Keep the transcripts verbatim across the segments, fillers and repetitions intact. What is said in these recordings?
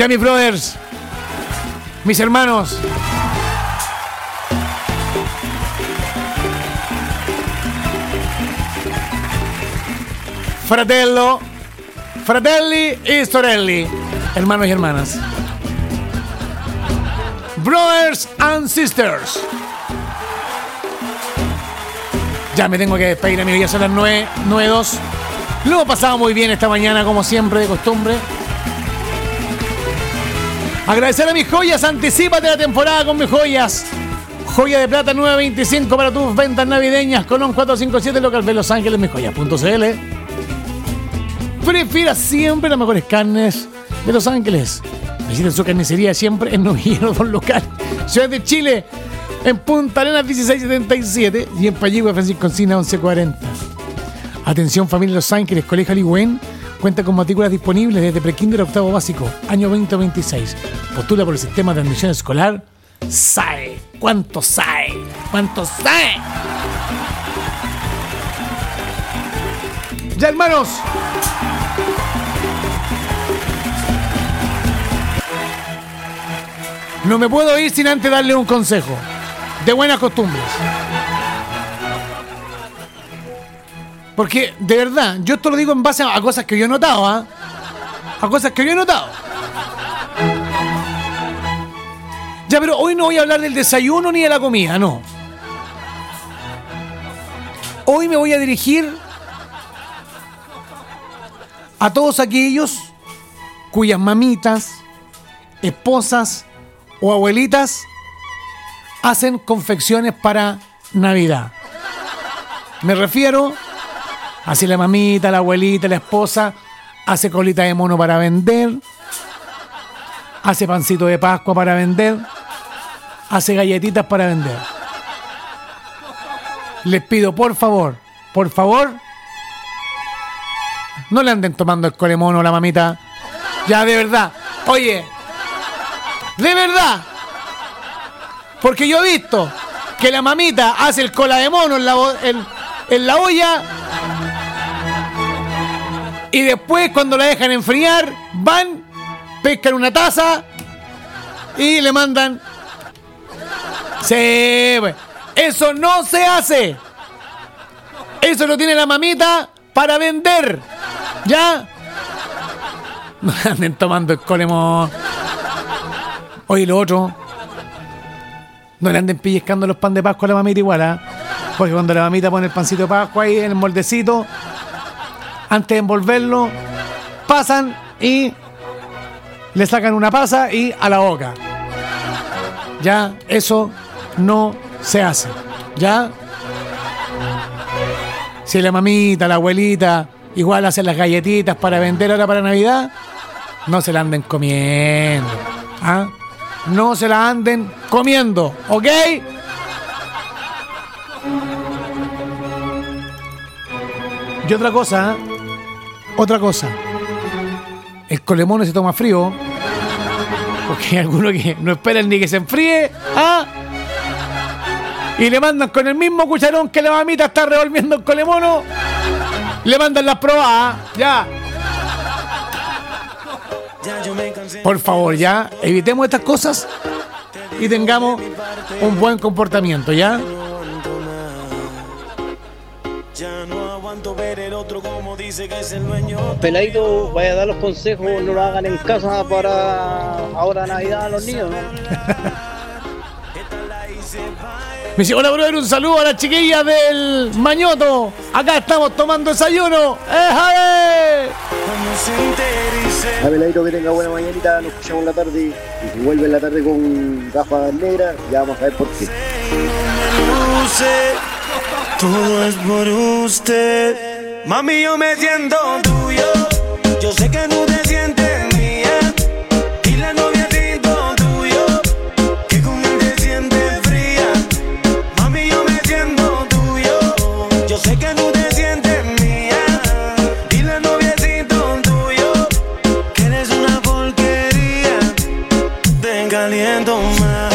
Ya mis brothers, mis hermanos, fratello, fratelli y sorelli, hermanos y hermanas, brothers and sisters. Ya me tengo que despedir, amigos, ya son las nueve, nueve dos. Lo hemos pasado muy bien esta mañana, como siempre, de costumbre. Agradecer a mis joyas, anticípate la temporada con mis joyas. Joya de plata nueve veinticinco para tus ventas navideñas. Colón cuatrocientos cincuenta y siete, local de Los Ángeles, misjoyas punto c l. Prefiera siempre las mejores carnes de Los Ángeles. Visiten su carnicería siempre en Novillero Don Local, Ciudad de Chile, en Punta Arenas dieciséis setenta y siete y en Payigua Francisco Encina once cuarenta. Atención familia Los Ángeles, Colegio Aligüen cuenta con matrículas disponibles desde prekinder a octavo básico, año veinte veintiséis. Postula por el sistema de admisión escolar S A E. ¿Cuánto S A E? ¿Cuánto S A E? Ya, hermanos. No me puedo ir sin antes darle un consejo de buenas costumbres. Porque, de verdad, yo esto lo digo en base a, a cosas que yo he notado, ¿ah? ¿eh? A cosas que yo he notado. Ya, pero hoy no voy a hablar del desayuno ni de la comida, no. Hoy me voy a dirigir a todos aquellos cuyas mamitas, esposas o abuelitas hacen confecciones para Navidad. Me refiero a si la mamita, la abuelita, la esposa hace colita de mono para vender, hace pancito de Pascua para vender, hace galletitas para vender. Les pido, por favor, por favor, no le anden tomando el colemono a la mamita. Ya, de verdad. Oye, de verdad. Porque yo he visto que la mamita hace el cola de mono en la, en, en la olla y después cuando la dejan enfriar van, pescan una taza y le mandan. Sí, pues. Eso no se hace. Eso lo tiene la mamita para vender. ¿Ya? No anden tomando el colemón. Oye, lo otro, no le anden pellizcando los pan de Pascua a la mamita igual, ¿eh? Porque cuando la mamita pone el pancito de Pascua ahí en el moldecito, antes de envolverlo, pasan y le sacan una pasa y a la boca. Ya, eso no se hace. ¿Ya? Si la mamita, la abuelita igual hacen las galletitas para vender ahora para Navidad, no se la anden comiendo. ¿Ah? No se la anden comiendo, ¿ok? Y otra cosa, ¿eh? Otra cosa. El colemono se toma frío, porque hay algunos que no esperan ni que se enfríe, ¿ah? Y le mandan con el mismo cucharón que la mamita está revolviendo el colemono, le mandan las probadas, ya. Por favor, ya, evitemos estas cosas y tengamos un buen comportamiento, ¿ya? Peladito, vaya a dar los consejos, no lo hagan en casa para ahora Navidad a los niños, ¿no? Me dice, hola, brother, un saludo a las chiquillas del Mañoto. Acá estamos tomando desayuno. ¡Éjale! A Peladito, que tenga buena mañanita, nos escuchamos en la tarde. Y si vuelve en la tarde con gafas negras, ya vamos a ver por qué. Todo es por usted. Mami, yo me siento tuyo. Yo sé que no te sientes mía. Y la novia siento tuyo. Que con él te sientes fría. Mami, yo me siento tuyo. Yo sé que no te sientes mía. Y la novia siento tuyo. Que eres una porquería. Te caliento más.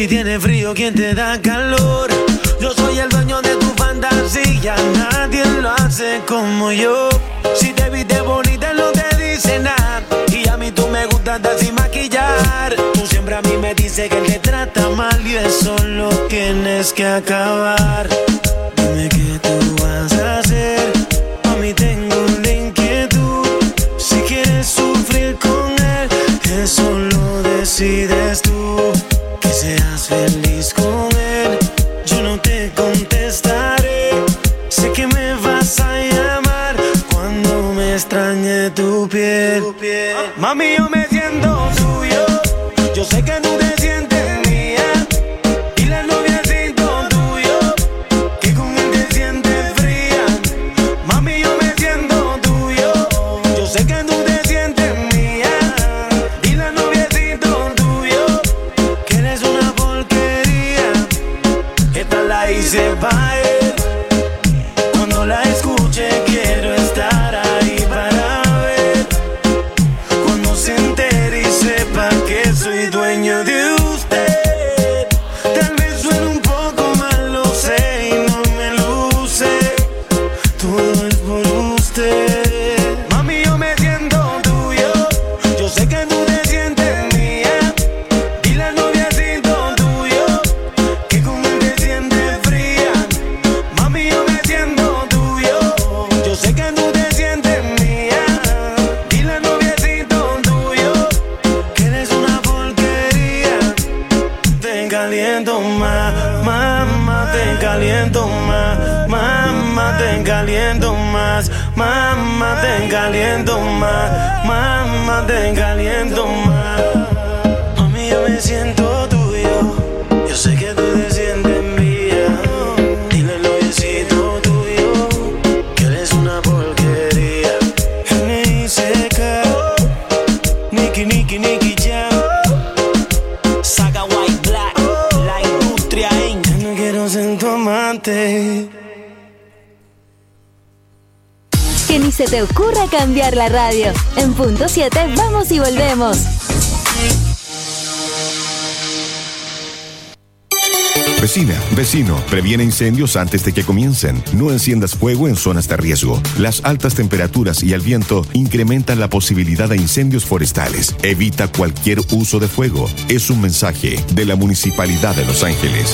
Si tiene frío, ¿quién te da calor? Yo soy el dueño de tu fantasía, nadie lo hace como yo. Si te viste bonita no te dice nada, y a mí tú me gustas andar sin maquillar. Tú siempre a mí me dices que él te trata mal y eso lo tienes que acabar. Dime qué tú vas a hacer, a mí tengo una inquietud. Si quieres sufrir con él, eso lo decides tú. Que seas feliz con él, yo no te contestaré. Sé que me vas a llamar cuando me extrañe tu piel. Mami, yo me siento tuyo, yo sé que tú te sientes mía. Y la noviecito tuyo, que con él te sientes fría. Mami, yo me siento tuyo, yo sé que tú te sientes mía. Y la noviecito tuyo, que eres una porquería. Esta la hice pa' él, cuando la escuche quiero estar ahí para ver. Cuando se entere y sepa que soy dueño de usted. Tal vez suene un poco mal, lo sé, y no me luce. Todo es por usted. Mami, yo me siento tuyo, yo sé que tú te sientes mía. Y la noviecito tuyo, que con él te sientes fría. Mami, yo me siento tuyo, yo sé que tú te sientes mía. Y la noviecito tuyo, que eres una porquería. Te caliento más, mamá, te caliento más. Mamá, te caliento más. Mamá, te caliento más. Mamá, te caliento más. Mami, yo me siento tuyo, yo sé que tú te sientes mía. Dile al noviecito tuyo, que eres una porquería. N I C K, Nicky, Nicky, Nicky Jam, Saga White Black, la industria en. Ya no quiero ser tu amante. Que ni se te ocurra cambiar la radio. En punto siete vamos y volvemos. Vecina, vecino, previene incendios antes de que comiencen. No enciendas fuego en zonas de riesgo. Las altas temperaturas y el viento incrementan la posibilidad de incendios forestales. Evita cualquier uso de fuego. Es un mensaje de la Municipalidad de Los Ángeles.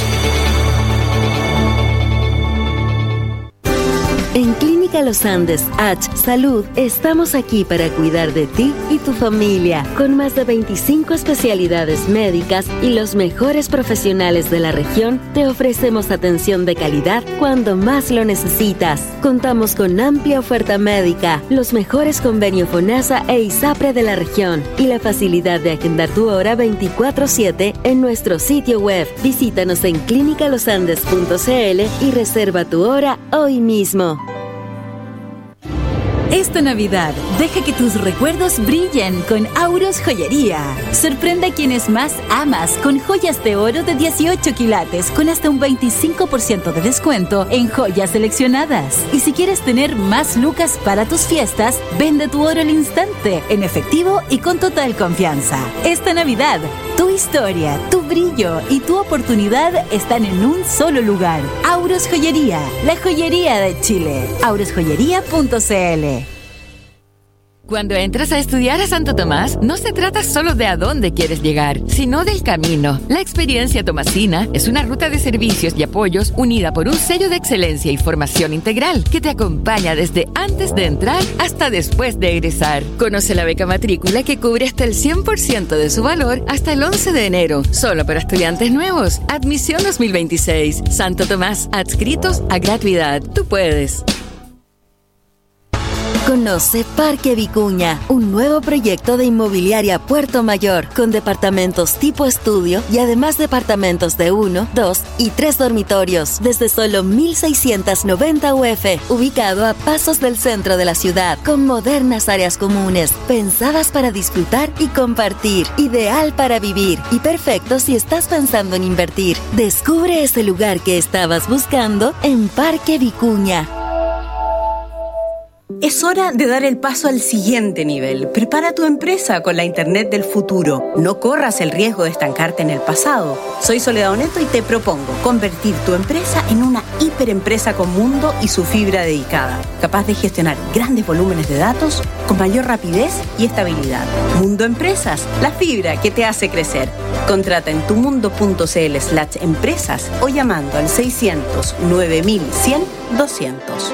En Clínica Los Andes H Salud estamos aquí para cuidar de ti y tu familia, con más de veinticinco especialidades médicas y los mejores profesionales de la región. Te ofrecemos atención de calidad cuando más lo necesitas. Contamos con amplia oferta médica, los mejores convenios FONASA e ISAPRE de la región y la facilidad de agendar tu hora veinticuatro siete en nuestro sitio web. Visítanos en clínica los andes punto c l y reserva tu hora hoy mismo. Esta Navidad, deja que tus recuerdos brillen con Auros Joyería. Sorprende a quienes más amas con joyas de oro de dieciocho quilates con hasta un veinticinco por ciento de descuento en joyas seleccionadas. Y si quieres tener más lucas para tus fiestas, vende tu oro al instante, en efectivo y con total confianza. Esta Navidad, tu historia, tu brillo y tu oportunidad están en un solo lugar. Auros Joyería, la joyería de Chile. auros joyería punto c l. Cuando entras a estudiar a Santo Tomás, no se trata solo de a dónde quieres llegar, sino del camino. La experiencia tomasina es una ruta de servicios y apoyos unida por un sello de excelencia y formación integral que te acompaña desde antes de entrar hasta después de egresar. Conoce la beca matrícula que cubre hasta el cien por ciento de su valor hasta el once de enero, solo para estudiantes nuevos. Admisión dos mil veintiséis. Santo Tomás, adscritos a gratuidad. Tú puedes. Conoce Parque Vicuña, un nuevo proyecto de inmobiliaria Puerto Mayor, con departamentos tipo estudio y además departamentos de uno, dos y tres dormitorios, desde solo mil seiscientos noventa U F, ubicado a pasos del centro de la ciudad, con modernas áreas comunes, pensadas para disfrutar y compartir, ideal para vivir y perfecto si estás pensando en invertir. Descubre ese lugar que estabas buscando en Parque Vicuña. Es hora de dar el paso al siguiente nivel. Prepara tu empresa con la Internet del futuro. No corras el riesgo de estancarte en el pasado. Soy Soledad Oneto y te propongo convertir tu empresa en una hiperempresa con mundo y su fibra dedicada, capaz de gestionar grandes volúmenes de datos con mayor rapidez y estabilidad. Mundo Empresas, la fibra que te hace crecer. Contrata en tumundo.cl slash empresas o llamando al seiscientos nueve mil cien doscientos.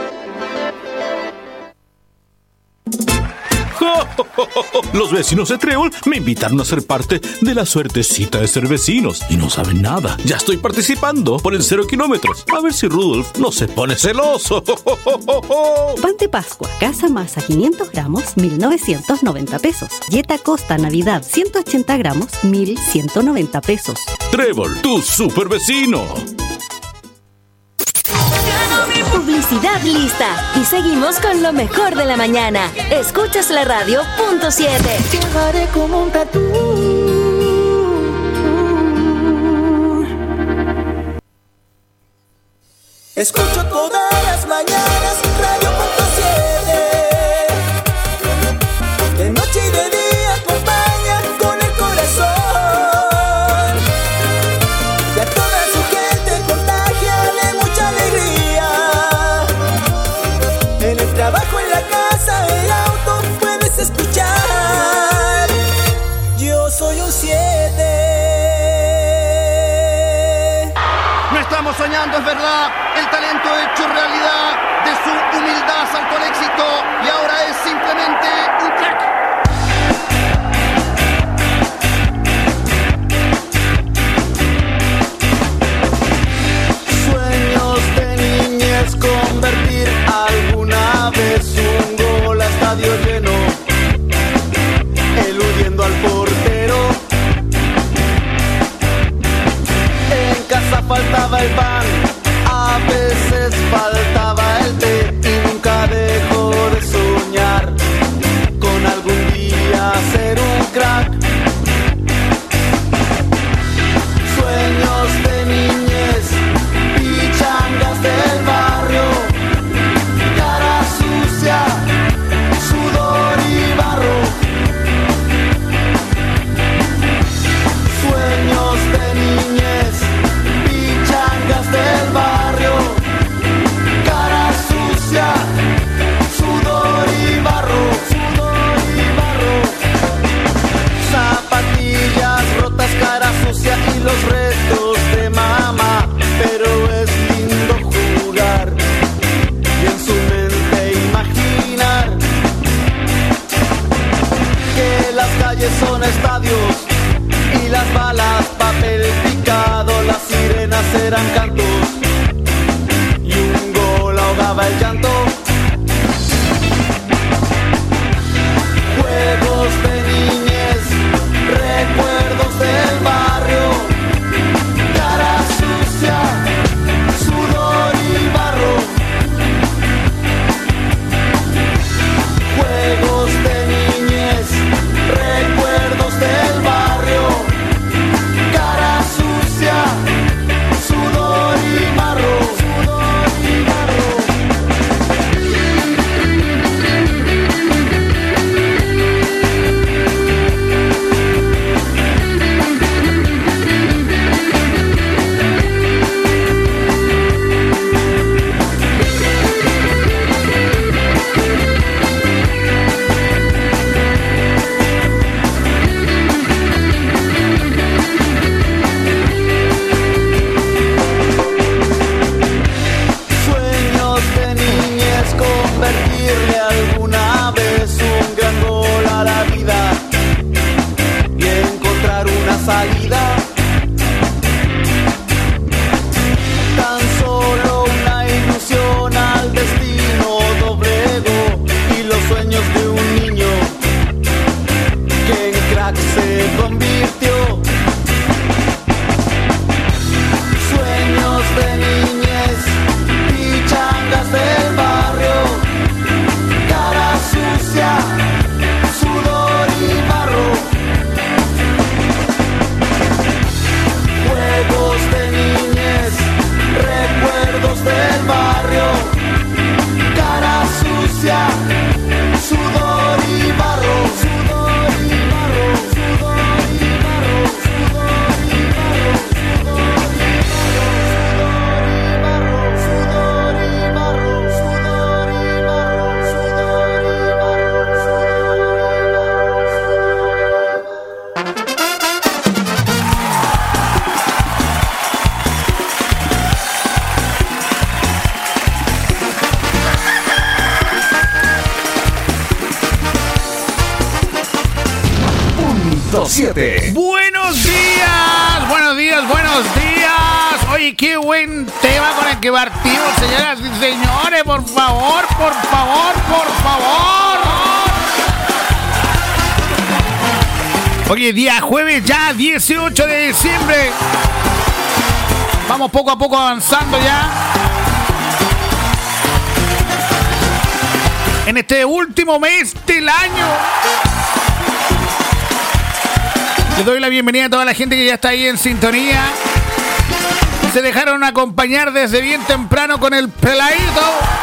Los vecinos de Trébol me invitaron a ser parte de la suertecita de ser vecinos y no saben nada. Ya estoy participando por el cero kilómetros. A ver si Rudolf no se pone celoso. Pan de Pascua, casa masa quinientos gramos, mil novecientos noventa pesos. Dieta Costa Navidad ciento ochenta gramos, mil ciento noventa pesos. Trébol, tu super vecino. Publicidad lista. Y seguimos con lo mejor de la mañana. Escuchas la radio, punto siete. Llevaré como un tatú. Escucho todas las mañanas radio punto siete. De noche y de día acompaña con el corazón. Y a toda su gente contagia de mucha alegría. En el trabajo, en la casa, el auto puedes escuchar. Yo soy un siete. No estamos soñando, es verdad. El talento hecho realidad. De su humildad saltó al éxito y ahora es simplemente un crack. Sueños de niñez, convertir alguna vez un gol a estadio lleno, eludiendo al portero. En casa faltaba el pan, a veces faltaba el té, y nunca dejó de soñar con algún día ser un crack. Sueños de niñez, pichangas del barrio, cara sucia, sudor y barro. Sueños de niñez, pichangas del barrio, cara sucia, sudor y barro, sudor y barro. Zapatillas rotas, cara sucia y los restos de mamá. Pero es lindo jugar y en su mente imaginar que las calles son estadios y las balas papel picado, las sirenas eran cantos y un gol ahogaba el llanto. Juegos de niñez, recuerdos del barrio, cara sucia, sudor y barro. Juegos de niñez, recuerdos del barrio, cara sucia, sudor y barro, sudor y barro. Sueños de niñez, convertirle alguna vez un gran gol a la vida y encontrar una salida. Tan solo una ilusión al destino doblegó y los sueños de un niño que en crack se convirtió. Sueños de niñez, pichangas del barrio, cara sucia, sudor y barro. Juegos de niñez, recuerdos del barrio, cara sucia, punto siete. Buenos días, buenos días, buenos días. Oye, qué buen tema con el que partimos, señoras y señores. Por favor, por favor, por favor. Oye, día jueves ya, dieciocho de diciembre. Vamos poco a poco avanzando ya en este último mes del año. Les doy la bienvenida a toda la gente que ya está ahí en sintonía. Se dejaron acompañar desde bien temprano con el peladito.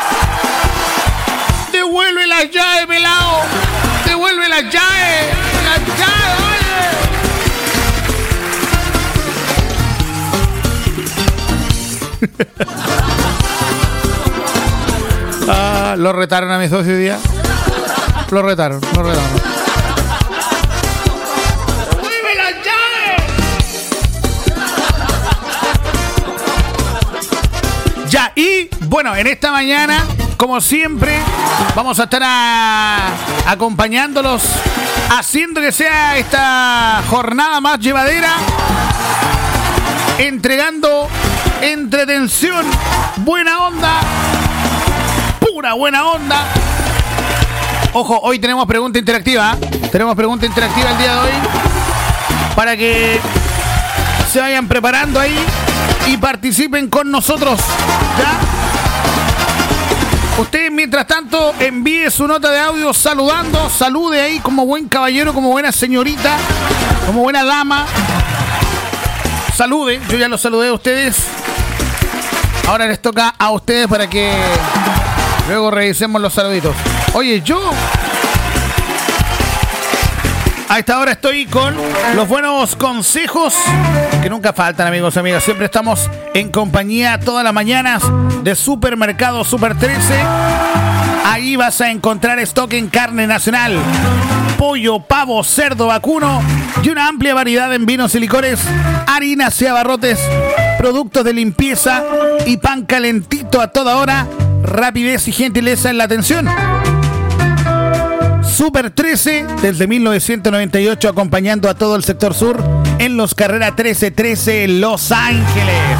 Devuelve las llaves, pelado. Devuelve las llaves. Las llaves, oye. Ah, lo retaron a mi socio hoy día. Lo retaron, lo retaron. Ya, y bueno, en esta mañana, como siempre, vamos a estar a, acompañándolos, haciendo que sea esta jornada más llevadera, entregando entretención, buena onda, pura buena onda. Ojo, hoy tenemos pregunta interactiva, ¿eh? Tenemos pregunta interactiva el día de hoy, para que se vayan preparando ahí y participen con nosotros, ¿ya? Usted, mientras tanto, envíe su nota de audio saludando, salude ahí como buen caballero, como buena señorita, como buena dama. Salude, yo ya los saludé a ustedes. Ahora les toca a ustedes para que luego revisemos los saluditos. Oye, yo a esta hora estoy con los buenos consejos que nunca faltan, amigos y amigas. Siempre estamos en compañía todas las mañanas de Supermercado Super trece. Ahí vas a encontrar stock en carne nacional, pollo, pavo, cerdo, vacuno y una amplia variedad en vinos y licores, harinas y abarrotes, productos de limpieza y pan calentito a toda hora. Rapidez y gentileza en la atención. Super trece, desde mil novecientos noventa y ocho, acompañando a todo el sector sur en los Carrera trece trece en Los Ángeles.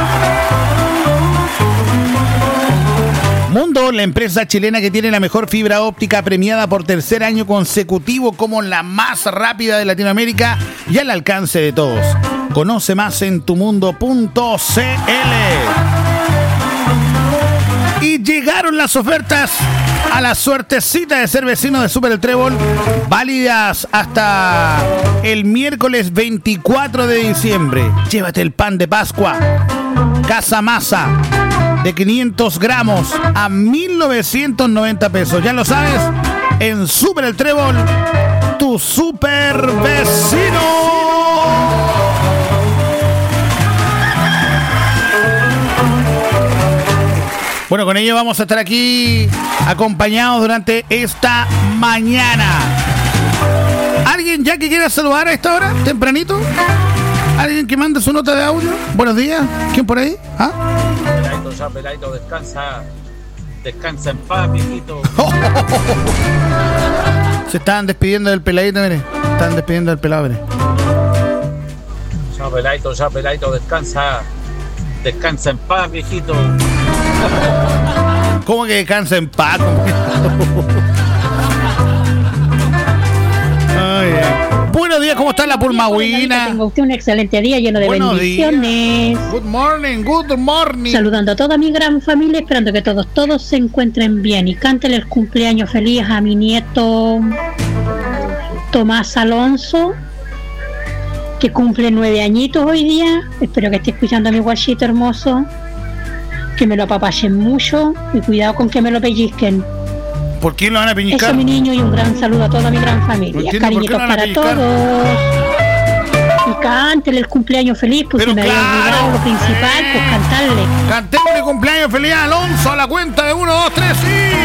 Mundo, la empresa chilena que tiene la mejor fibra óptica, premiada por tercer año consecutivo como la más rápida de Latinoamérica y al alcance de todos. Conoce más en tumundo punto c l. Y llegaron las ofertas a la suertecita de ser vecino de Super el Trébol, válidas hasta el miércoles veinticuatro de diciembre. Llévate el pan de Pascua Casa Masa de quinientos gramos a mil novecientos noventa pesos. Ya lo sabes, en Super el Trébol, tu super vecino. Bueno, con ello vamos a estar aquí acompañados durante esta mañana. ¿Alguien ya que quiera saludar a esta hora, tempranito? ¿Alguien que mande su nota de audio? Buenos días. ¿Quién por ahí? ¿Ah? Peladito, ya, peladito, descansa. Descansa en paz, viejito. Se estaban despidiendo del peladito, mire. Se estaban despidiendo del pelado, mire. Ya, peladito, ya, peladito, descansa. Descansa en paz, viejito. ¿Cómo que descansa en paz? Ay, buenos días, ¿cómo está la pulmagüina? Tengo usted un excelente día lleno de buenos bendiciones. Días. Good morning, good morning. Saludando a toda mi gran familia, esperando que todos, todos se encuentren bien. Y cántele el cumpleaños feliz a mi nieto Tomás Alonso, que cumple nueve añitos hoy día. Espero que esté escuchando a mi guachito hermoso. Que me lo apapachen mucho y cuidado con que me lo pellizquen. ¿Por qué lo van a pellizcar? Eso, mi niño, y un gran saludo a toda mi gran familia. No cariñitos para todos. Y cántele el cumpleaños feliz, pues se me claro, había olvidado lo principal, pues cantarle. Cantemos el cumpleaños feliz a Alonso a la cuenta de uno, dos, tres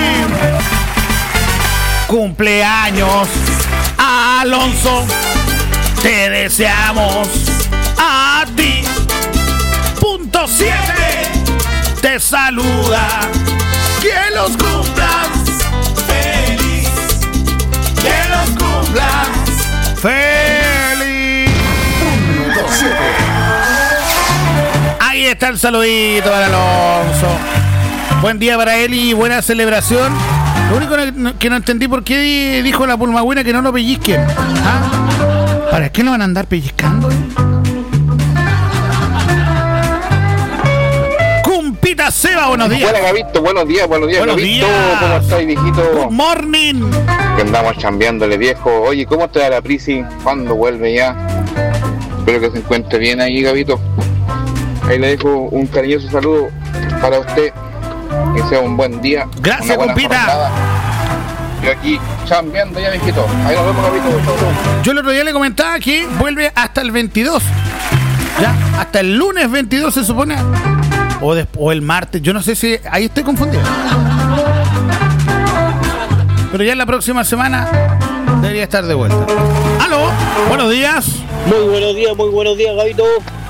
y... Cumpleaños Alonso, te deseamos a ti. Punto siete te saluda, que los cumplas feliz, que los cumplas feliz. está el saludito para Alonso. Buen día para él y buena celebración. Lo único que no entendí por qué dijo la pulmagüina que no lo pellizquen. ¿Ah? ¿Para qué lo van a andar pellizcando? Cumpita Seba, buenos días. Buenas, Gabito, buenos días, buenos días, buenos Gabito. días. ¿Cómo estáis, viejito? Good morning. Que andamos chambeándole, viejo. Oye, ¿cómo está la Prisi? ¿Cuándo vuelve ya? Espero que se encuentre bien ahí, Gabito. Ahí le dejo un cariñoso saludo para usted. Que sea un buen día. Gracias, compita. Yo aquí chambeando ya, viejito. Ahí nos vemos, Gabito. Yo el otro día le comentaba que vuelve hasta el veintidós. Ya, hasta el lunes veintidós se supone. O, de, o el martes, yo no sé si... Ahí estoy confundido. Pero ya en la próxima semana debería estar de vuelta. ¡Aló! Buenos días. Muy buenos días, muy buenos días, Gabito.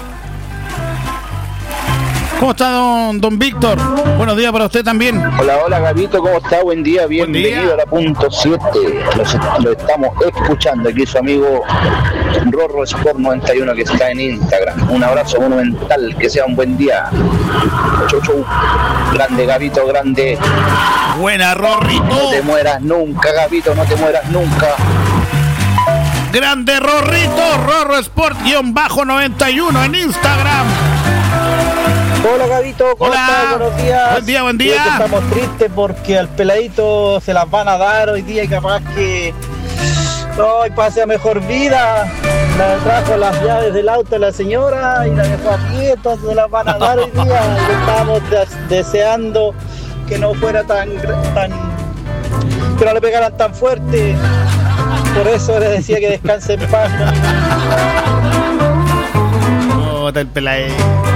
¿Cómo está don, don Víctor? Buenos días para usted también. Hola, hola, Gabito, ¿cómo está? Buen día, bienvenido día. A la punto siete. Lo estamos escuchando aquí su amigo Rorro Sport noventa y uno que está en Instagram. Un abrazo monumental, que sea un buen día. Chau, chau. Grande, Gabito, grande. Buena, Rorrito. No te mueras nunca, Gabito, no te mueras nunca. Grande, Rorrito. Rorro Sport noventa y uno en Instagram. Hola, Gabito, ¿cómo Hola. estás? Buenos días. Buen día, buen día. Estamos tristes porque al peladito se las van a dar hoy día y capaz que hoy pase a mejor vida. Le trajo las llaves del auto a la señora y la dejó aquí, entonces se las van a dar hoy día. Y estábamos des- deseando que no fuera tan, tan, que no le pegaran tan fuerte. Por eso le decía que descanse en paz. Oh, está el peladito.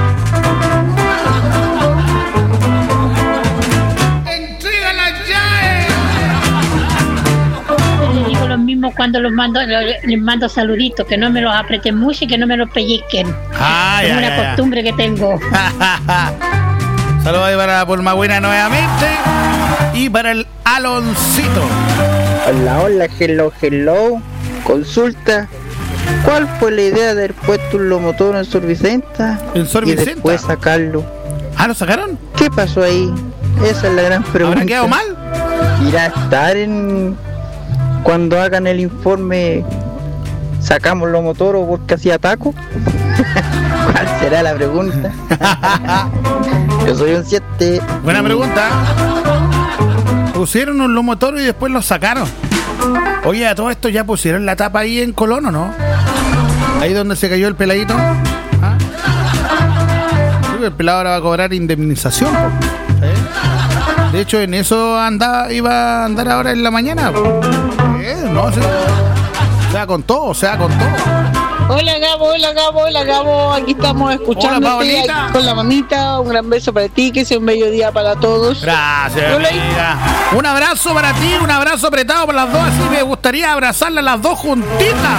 Digo lo mismo cuando los mando, les mando saluditos, que no me los apreten mucho y que no me los pellizquen. Ah, es ya, una ya, ya. costumbre que tengo. Saludos ahí para la Pulmagüina nuevamente y para el Aloncito. Hola, hola, hello, hello. Consulta. ¿Cuál fue la idea de haber puesto un lomotor en Sor Vicenta? ¿En Sor y Vicenta? después sacarlo. ¿Ah, lo sacaron? ¿Qué pasó ahí? Esa es la gran pregunta. ¿Habrá quedado mal? ¿Irá a estar en... cuando hagan el informe sacamos los motores porque hacía taco? ¿Cuál será la pregunta? Yo soy un siete. Buena pregunta. Pusieron un lomotor y después lo sacaron. Oye, a todo esto ya pusieron la tapa ahí en Colón, ¿o no? Ahí donde se cayó el peladito. ¿Ah? Sí, el pelado ahora va a cobrar indemnización. ¿Sí? De hecho, en eso andaba, iba a andar ahora en la mañana. ¿Eh? No, se, sea con todo, sea con todo. Hola Gabo, hola Gabo, hola Gabo, aquí estamos escuchándote aquí con la mamita, un gran beso para ti, que sea un bello día para todos. Gracias, amiga. Un abrazo para ti, un abrazo apretado para las dos, así me gustaría abrazarlas las dos juntitas.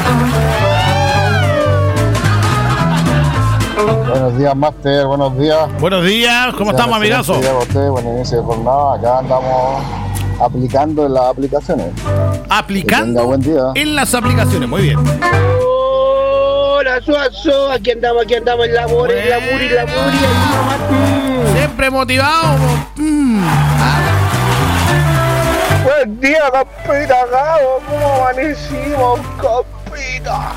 Buenos días, Master, buenos días. Buenos días, ¿cómo estamos, amigazo? Buenos días a usted, buen inicio de jornada, acá andamos aplicando en las aplicaciones. Aplicando buen día. En las aplicaciones, muy bien. Hola, Suazo, aquí andamos, aquí andamos en la muri, en la muri, en la muri, mm. Siempre motivado. Mm. Ah. Buen día, capita, Gabo, ¿cómo amanecimos, capita?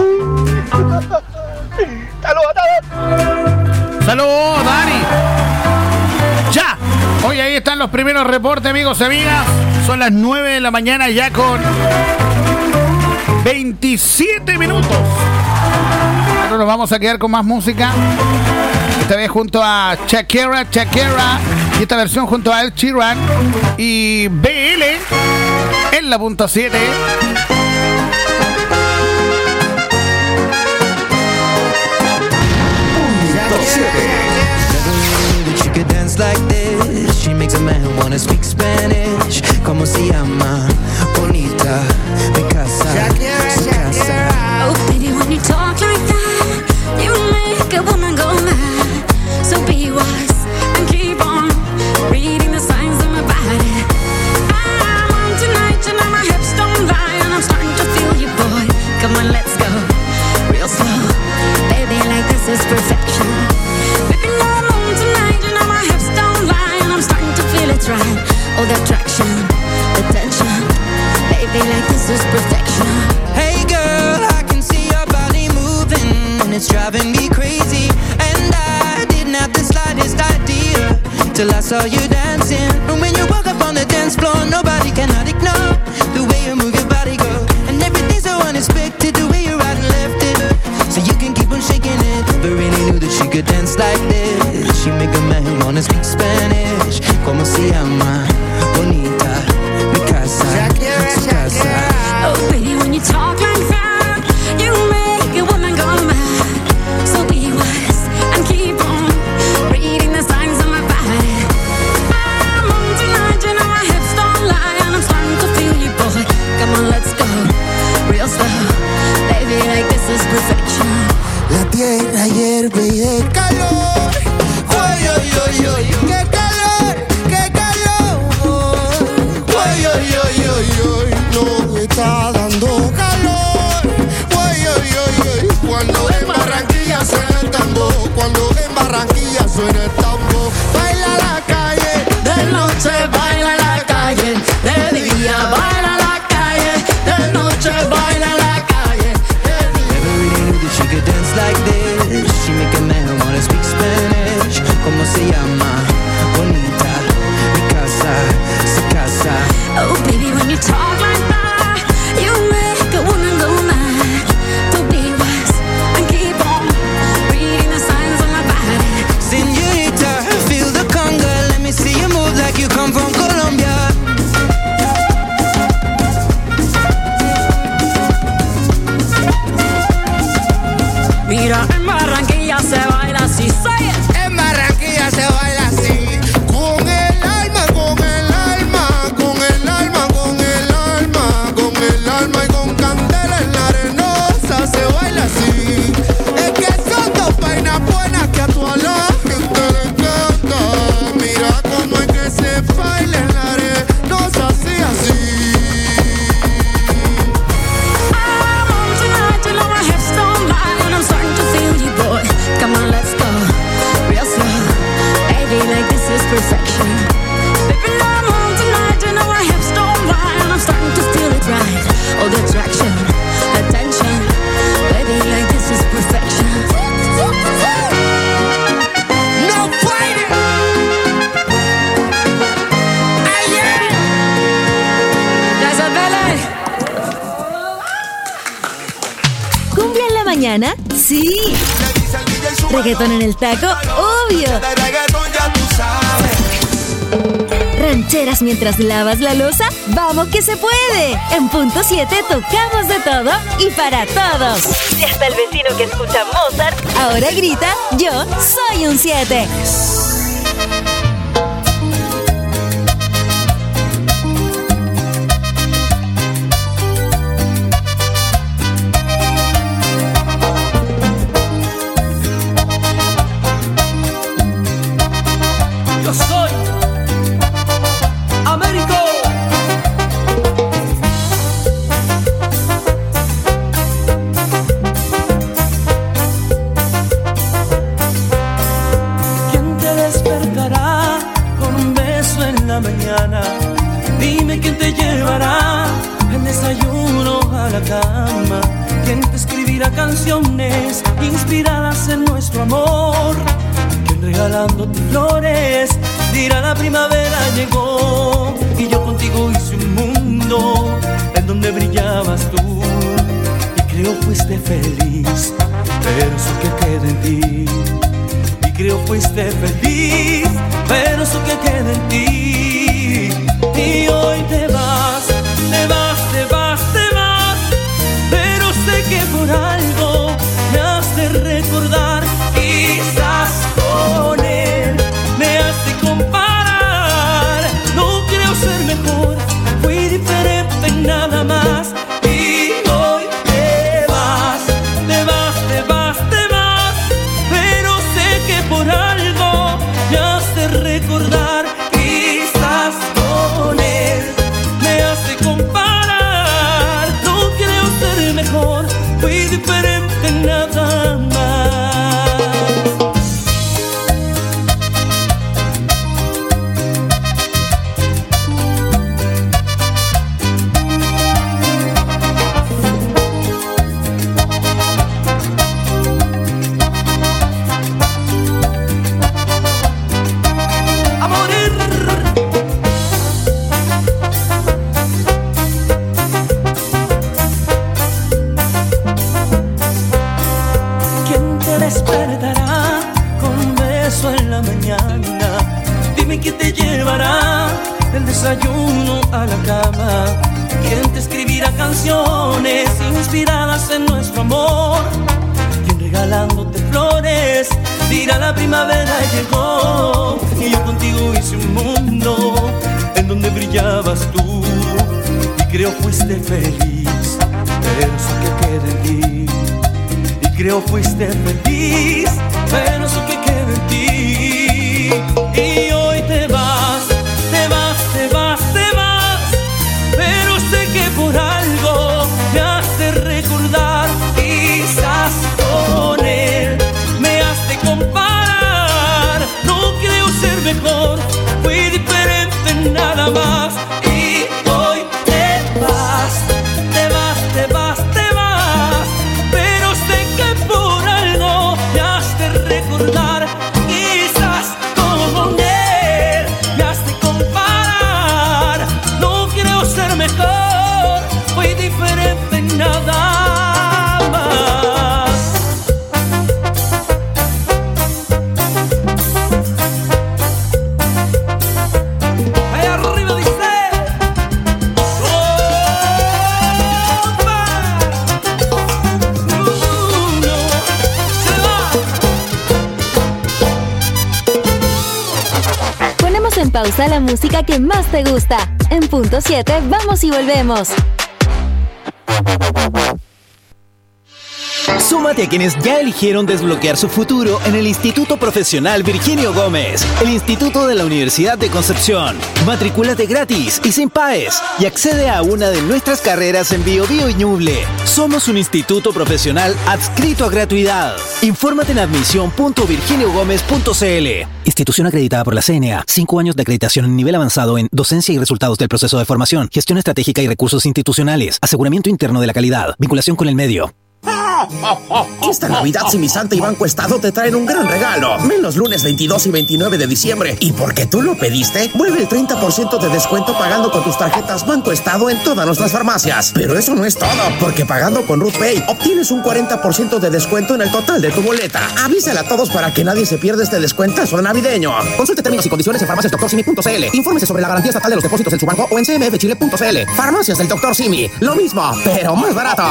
Saludos a todos. Saludos, Dani. Ya. Hoy ahí están los primeros reportes, amigos y amigas. Son las nueve de la mañana ya con veintisiete minutos. Ahora nos vamos a quedar con más música. Esta vez junto a Shakira, Shakira. Y esta versión junto a El Sheeran y B L en la punto siete. She makes a man wanna speak Spanish. Como se llama? Bonita, mi casa, su casa. Oh, baby, when you talk like that, you make a woman go mad. So be wise and keep on reading the signs of my body. I'm on tonight, you know my hips don't lie, and I'm starting to feel you, boy. Come on, let's go real slow, baby. Like this is perfection. Baby, no. the attraction, the tension. Baby, like this is perfection. Hey girl, I can see your body moving, and it's driving me crazy. And I didn't have the slightest idea till I saw you dancing. And when you walk up on the dance floor, nobody cannot ignore the way you move your body, girl. And everything's so unexpected, the way you right and left it, so you can keep on shaking it. Never really knew that she could dance like this. She make a man wanna speak Spanish. Como se llama? Bonita, mi casa, su casa. Oh baby, when you talk like that, you make a woman go mad. So be wise and keep on reading the signs of my body. I'm on tonight, you know my hips don't lie, and I'm starting to feel you, boy. Come on, let's go real slow, baby, like this is perfection. La tierra hierve y el calor. Ay, ay, ay, ay, qué calor, qué calor. Ay, ay, ay, ay, ay, no me está dando calor. Ay, ay, ay, ay, cuando en Barranquilla suena el tambor, cuando en Barranquilla suena el tambor. Baila la calle, de noche baila la calle, de día baila la calle, de noche baila la calle. Never really knew that she could dance like this. She make a man wanna speak Spanish. Como se llama? Bonita, mi casa, su casa. Oh baby, when you talk like that, you make a woman go mad. So be wise and keep on reading the signs on my body. Señorita, feel the conga. Let me see you move like you come from Colombia. Mira, en Barranquilla se baila así, say it. En Barranquilla se baila así. Con el alma, con el alma, con el alma, con el alma, con el alma y con candela en la arenosa se baila así. Es que son dos vainas buenas que a toda la gente le encanta. Mira cómo es que se baila en la arenosa así, así. I'm on tonight, you know my hips don't lie, and I'm starting to feel you, boy. Come on, let's go real slow, baby, like this is perfection. Baby, I'm on tonight, you know my hips don't lie, and I'm starting to feel it right. Oh, the attraction, the tension, baby, like this is perfection. No fighting. Ay, yeah. That's a ballet. ¿Cumbia en la mañana? Sí. ¿Reggaetón en el taco? Obvio. ¿Rancheras mientras lavas la loza? ¡Vamos que se puede! En Punto siete tocamos de todo y para todos. Si hasta el vecino que escucha Mozart ahora grita, yo soy un siete. Yo soy Américo. ¿Quién te despertará con un beso en la mañana? Dime quién te llevará el desayuno a la cama. ¿Quién te escribirá canciones inspiradas en nuestro amor? Regalándote flores, dirá la primavera llegó. Y yo contigo hice un mundo en donde brillabas tú. Y creo fuiste feliz, pero eso que queda en ti. Y creo fuiste feliz, pero eso que queda en ti. Y hoy te vas, te vas, te vas, te vas. Pero sé que por algo me has de recordar. Quizás con él me has de comparar. No creo ser mejor, fui diferente nada más. Y hoy te vas, te vas, te vas, te vas. Pero sé que por algo a la cama. ¿Quién te escribirá canciones inspiradas en nuestro amor? ¿Quién regalándote flores dirá la primavera llegó? Y yo contigo hice un mundo en donde brillabas tú y creo fuiste feliz, pero eso que queda en ti. Y creo fuiste feliz, pero eso que queda en ti. Y hoy te vas, te vas, te vas, te vas, pero sé que por algo me hace recordar. Quizás con él me has de comparar. No creo ser mejor, fui diferente nada más. Y hoy te vas, te vas, te vas, te vas, pero sé que por algo me has de recordar. Quizás con él me has de comparar. No creo ser mejor, fui diferente nada más. Ahí arriba dice Ponemos en pausa la música que más te gusta. En punto siete, vamos y volvemos. Súmate a quienes ya eligieron desbloquear su futuro en el Instituto Profesional Virginio Gómez, el Instituto de la Universidad de Concepción. Matricúlate gratis y sin paes y accede a una de nuestras carreras en Bio Bio y Ñuble. Somos un instituto profesional adscrito a gratuidad. Infórmate en admisión punto virginio gómez punto c l. Institución acreditada por la C N A. Cinco años de acreditación en nivel avanzado en docencia y resultados del proceso de formación, gestión estratégica y recursos institucionales, aseguramiento interno de la calidad, vinculación con el medio. Esta Navidad si mi Santa y Banco Estado te traen un gran regalo. Ven los lunes veintidós y veintinueve de diciembre y porque tú lo pediste, vuelve el treinta por ciento de descuento pagando con tus tarjetas Banco Estado en todas nuestras farmacias. Pero eso no es todo, porque pagando con Ruth Pay obtienes un cuarenta por ciento de descuento en el total de tu boleta. Avísale a todos para que nadie se pierda este descuentazo navideño. Consulte términos y condiciones en farmacias doctor simi punto c l. Infórmese sobre la garantía estatal de los depósitos en su banco o en c m f chile punto c l. Farmacias del doctor Simi, lo mismo, pero más barato.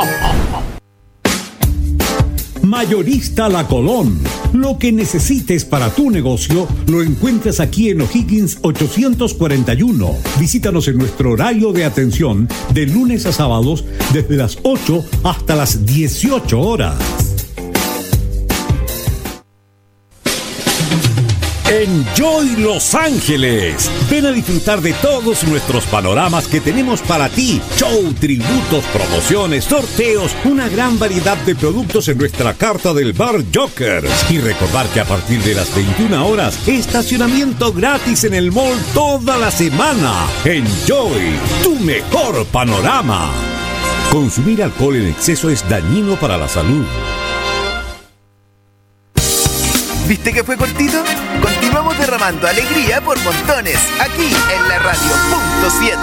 Mayorista La Colón. Lo que necesites para tu negocio lo encuentras aquí en O'Higgins ochocientos cuarenta y uno. Visítanos en nuestro horario de atención de lunes a sábados desde las ocho hasta las dieciocho horas. Enjoy Los Ángeles. Ven a disfrutar de todos nuestros panoramas que tenemos para ti. Show, tributos, promociones, sorteos, una gran variedad de productos en nuestra carta del Bar Jokers. Y recordar que a partir de las veintiuna horas, estacionamiento gratis en el mall toda la semana. Enjoy, tu mejor panorama. Consumir alcohol en exceso es dañino para la salud. ¿Viste que fue cortito? Continuamos derramando alegría por montones, aquí en la radio punto siete.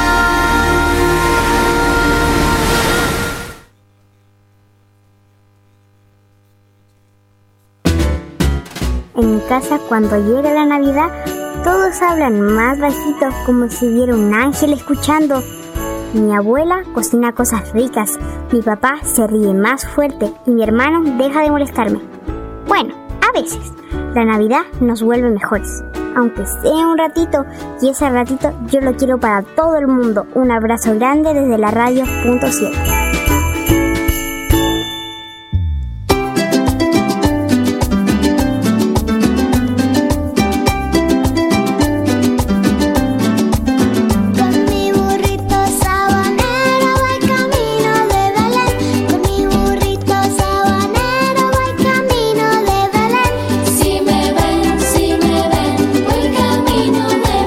En mi casa, cuando llega la Navidad, todos hablan más bajito, como si hubiera un ángel escuchando. Mi abuela cocina cosas ricas, mi papá se ríe más fuerte y mi hermano deja de molestarme. Bueno, a veces, la Navidad nos vuelve mejores, aunque sea un ratito, y ese ratito yo lo quiero para todo el mundo. Un abrazo grande desde la radio punto siete.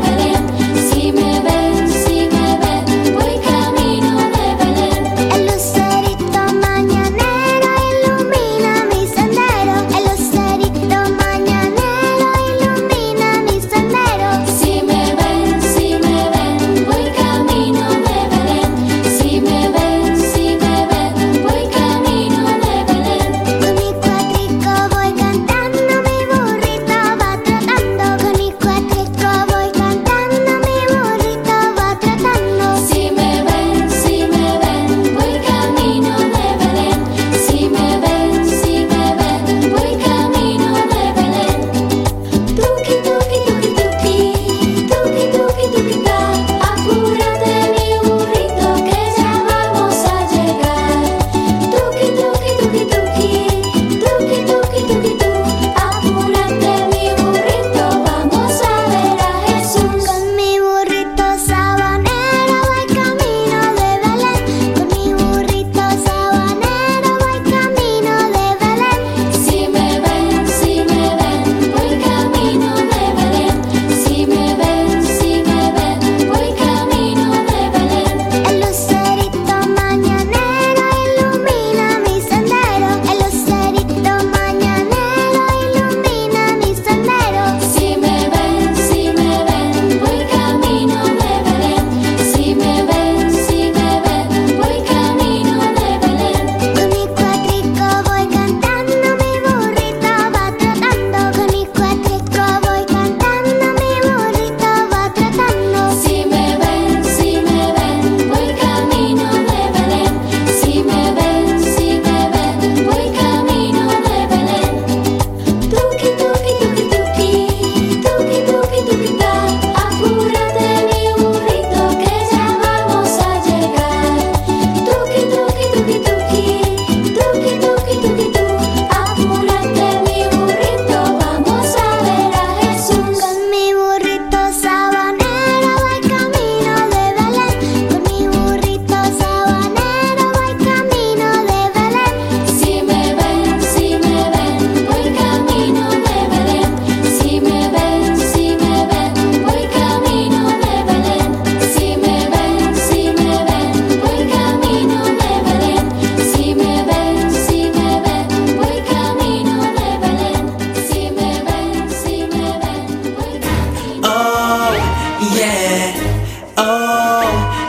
Si me ven, si me ven, voy camino de Belén.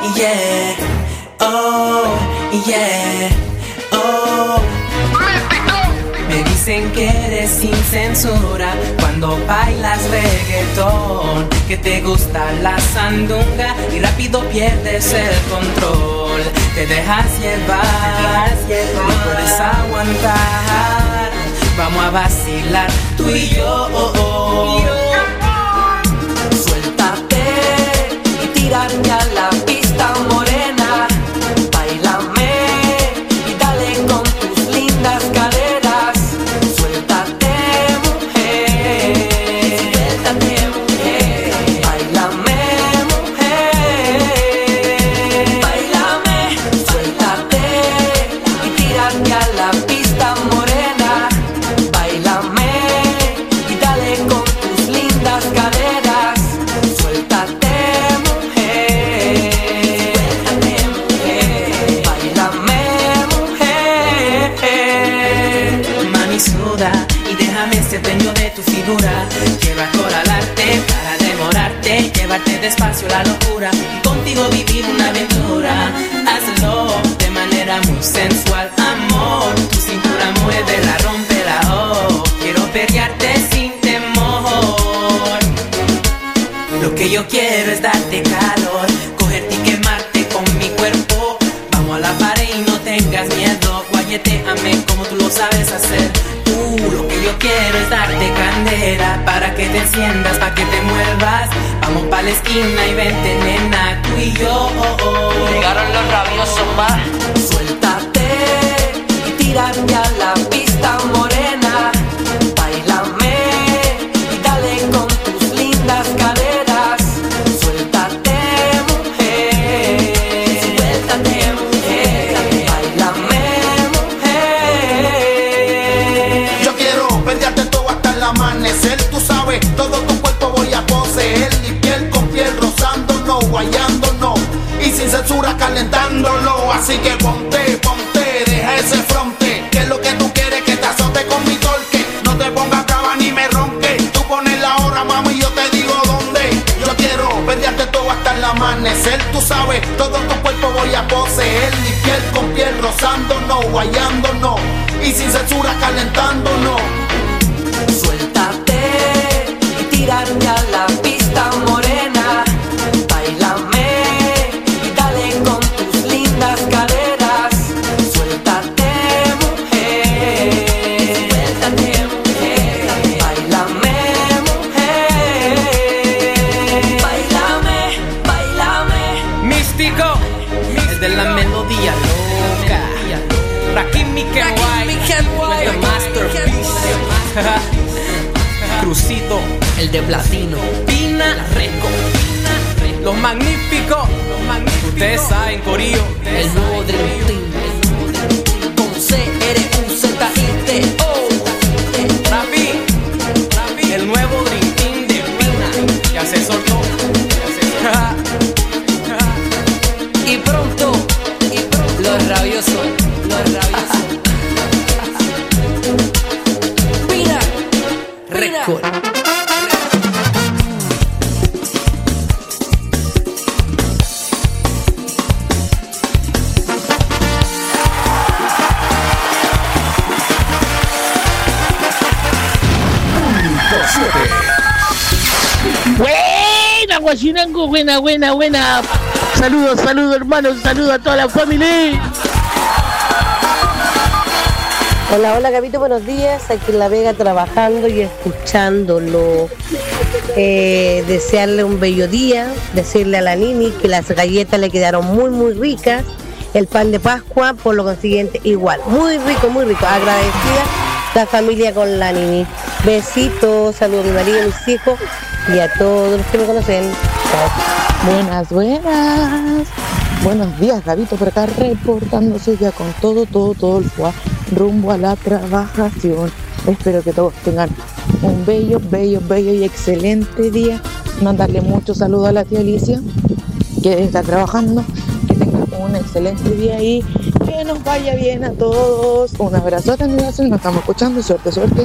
yeah, oh, yeah, oh. Me dicen que eres sin censura cuando bailas reggaetón, que te gusta la sandunga y rápido pierdes el control. Te dejas llevar, no puedes aguantar. Vamos a vacilar tú y yo. Suéltate y tírate a la pista morena. Báilame y dale con tus lindas caderas. Suéltate, mujer. Suéltate, mujer. Báilame, mujer. Báilame. Suéltate y tírate a la pista morena. Báilame y dale con tus lindas caderas. Suéltate, mujer. Suéltate, mujer. Báilame, mujer. Mami, suda y déjame ser dueño de tu figura. Quiero acorralarte para devorarte, llevarte despacio la locura y contigo vivir una aventura. Hazlo de manera muy sensual, amor. Tu cintura muévela, rómpela, oh. Quiero pelearte sin temor. Lo que yo quiero es darte calor, cogerte y quemarte con mi cuerpo. Vamos a la pared y no tengas miedo. Guayetéame como tú lo sabes hacer. Uh, lo que yo quiero es darte candela para que te enciendas, para que te muevas. Vamos pa' la esquina y vente, nena, tú y yo. Llegaron los rabiosos más. Suéltate y tírate a la pista morena. Báilame y dale con tus lindas caderas. Suéltate, mujer. Suéltate, mujer. Báilame, mujer. Yo quiero pelearte todo hasta el amanecer. Tú sabes, todo tu cuerpo voy a poseer. Y piel con piel rozándonos, guayándonos. Y sin censura calentándolo. Así que ponte, ponte, deja ese fronte. Que es lo que tú quieres, que te azote con mi torque. No te pongas traba ni me ronque. Tú pones la hora, mami, y yo te digo dónde. Yo quiero pelearte todo hasta el amanecer. Tú sabes, todo tu cuerpo voy a poseer. Y piel con piel rozándonos, guayándonos. Y sin censura calentándonos. Suéltate y tírate a la pista morena. Báilame y dale con tus lindas caderas. Suéltate, mujer. Suéltate, mujer. Báilame, mujer. Báilame, báilame. Místico, es de la melodía loca. Rakim Mikel White, the masterpiece. Crucito, el de platino. Pina, la Reco. Los magníficos, los magníficos. Ustedes saben, corillo, el nuevo Dream Team. Con C R U Z I T O. Rafi, Rafi, el nuevo Dream Team de Pina. Ya se soltó. Y pronto, y pronto, los rabiosos, los rabiosos. Pina, Record. Buena, Guachinango, buena, buena, buena. Saludos, saludos, hermanos, saludos a toda la familia. Hola, hola, Gabito, buenos días. Aquí en La Vega trabajando y escuchándolo. Eh, desearle un bello día, decirle a la Nini que las galletas le quedaron muy, muy ricas. El pan de Pascua, por lo consiguiente, igual. Muy rico, muy rico. Agradecida la familia con la Nini. Besitos, saludos a mi marido, a mis hijos y a todos los que me conocen. Chao. Buenas, buenas. Buenos días, Gabito, por acá reportándose ya con todo, todo, todo el fuá rumbo a la trabajación. Espero que todos tengan un bello, bello, bello y excelente día. Mandarle muchos saludos a la tía Alicia, que está trabajando. Que tengan un excelente día y que nos vaya bien a todos. Un abrazote, amigos, nos estamos escuchando. Suerte, suerte.